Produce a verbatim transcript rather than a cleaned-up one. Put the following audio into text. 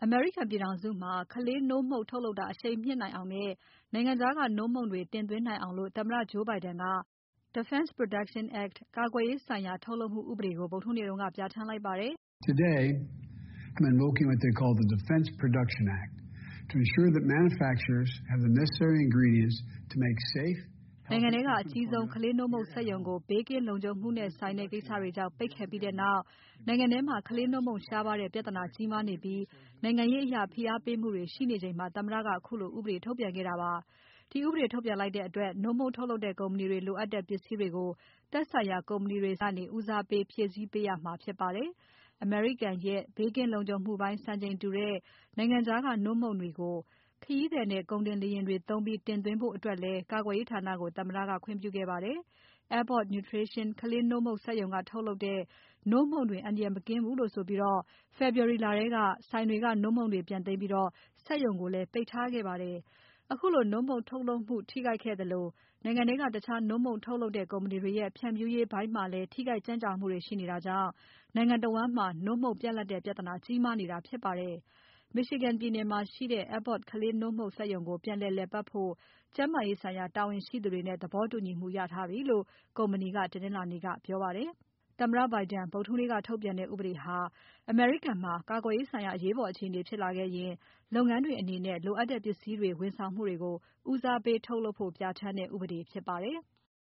အမေရိကန်ပြည်ထောင်စုမှာ ကလေးနို့မှုတ်ထုတ်လုပ်တာအရှိန်မြှင့်နိုင်အောင်နဲ့ နိုင်ငံခြားကနို့မှုန့်တွေတင်သွင်းနိုင်အောင် သမ္မတ Joe Biden က Defense Production Act ကာကွယ်ရေးဆိုင်ရာ ထုတ်လုပ်မှုဥပဒေကို ဗုဒ္ဓဟူးနေ့က ပြဌာန်းလိုက်ပါတယ်။ Today, I'm invoking what they call the Defense Production Act to ensure that manufacturers have the necessary ingredients to make safe နိုင်ငံထဲကအကြီးဆုံးကလေးနို့မှုတ်စက်ရုံကိုဘေးကင်းလုံခြုံမှုနဲ့ဆိုင်တဲ့ကိစ္စတွေကြောင့်ပိတ်ခဲ့ပြီးနောက် နိုင်ငံထဲမှာကလေးနို့မှုန့်ရှားပါးတဲ့ပြဿနာကြီးမားနေပြီး နိုင်ငံရေးအရဖိအားပေးမှုတွေရှိနေချိန်မှာ သမ္မတကခုလိုဥပဒေထုတ်ပြန်ခဲ့တာပါ။ ဒီဥပဒေထုတ်ပြန်လိုက်တဲ့အတွက် နို့မှုန့်ထုတ်လုပ်တဲ့ကုမ္ပဏီတွေလိုအပ်တဲ့ပစ္စည်းတွေကို သက်ဆိုင်ရာကုမ္ပဏီတွေဆီကနေ ဦးစားပေးဖြည့်ဆည်းပေးရမှာဖြစ်ပါတယ်။ အမေရိကန်ရဲ့ ဘေးကင်းလုံခြုံမှုပိုင်းစံချိန်တူတဲ့ နိုင်ငံခြားကနို့မှုန့်တွေကို ခရီးသည်နဲ့ကုန်တင်လေယာဉ်တွေသုံးပြီးတင်သွင်းဖို့အတွက်လည်း ကာကွယ်ရေးဌာနကို သမ္မတက ခွင့်ပြုခဲ့ပါတယ်။ Abbott Nutrition ကလေးနို့မှုန့်စက်ရုံကထုတ်လုပ်တဲ့ နို့မှုန့်တွေအန္တရာယ်မကင်းဘူးလို့ဆိုပြီး ဖေဖော်ဝါရီလထဲက ဆိုင်တွေကနို့မှုန့်တွေပြန်သိမ်းပြီး စက်ရုံကိုလည်းပိတ်ထားခဲ့ပါတယ်။ ခုလိုနို့မှုန့်ထုတ်လုပ်မှုထိခိုက်ခဲ့သလို နိုင်ငံထဲကတခြားနို့မှုန့်ထုတ်လုပ်တဲ့ကုမ္ပဏီတွေရဲ့ ဖြန့်ဖြူးရေးပိုင်းမှာလည်း ထိခိုက်ကြန့်ကြာမှုတွေရှိနေတာကြောင့် နိုင်ငံတဝန်းမှာ နို့မှုန့်ပြတ်လပ်တဲ့ပြဿနာကြီးမားနေတာဖြစ်ပါတယ်။ Michigan ပြည်နယ်မှာရှိတဲ့ Abbott ကလေးနို့မှုန့်စက်ရုံကို ပြန်လည်လည်ပတ်ဖို့ ကျန်းမာရေးဆိုင်ရာတာဝန်ရှိသူတွေနဲ့ သဘောတူညီမှုရထားပြီလို့ ကုမ္ပဏီက တနင်္လာနေ့က ပြောပါတယ်။ သမ္မတ Biden ဗုဒ္ဓဟူးနေ့ကထုတ်ပြန်တဲ့ဥပဒေဟာ အမေရိကန်မှာ ကာကွယ်ရေးဆိုင်ရာအရေးပေါ်အခြေအနေဖြစ်လာခဲ့ရင် လုပ်ငန်းတွေအနေနဲ့ လိုအပ်တဲ့ပစ္စည်းတွေ ဝန်ဆောင်မှုတွေကို ဦးစားပေးထုတ်လုပ်ဖို့ ပြဌာန်းတဲ့ဥပဒေဖြစ်ပါတယ်။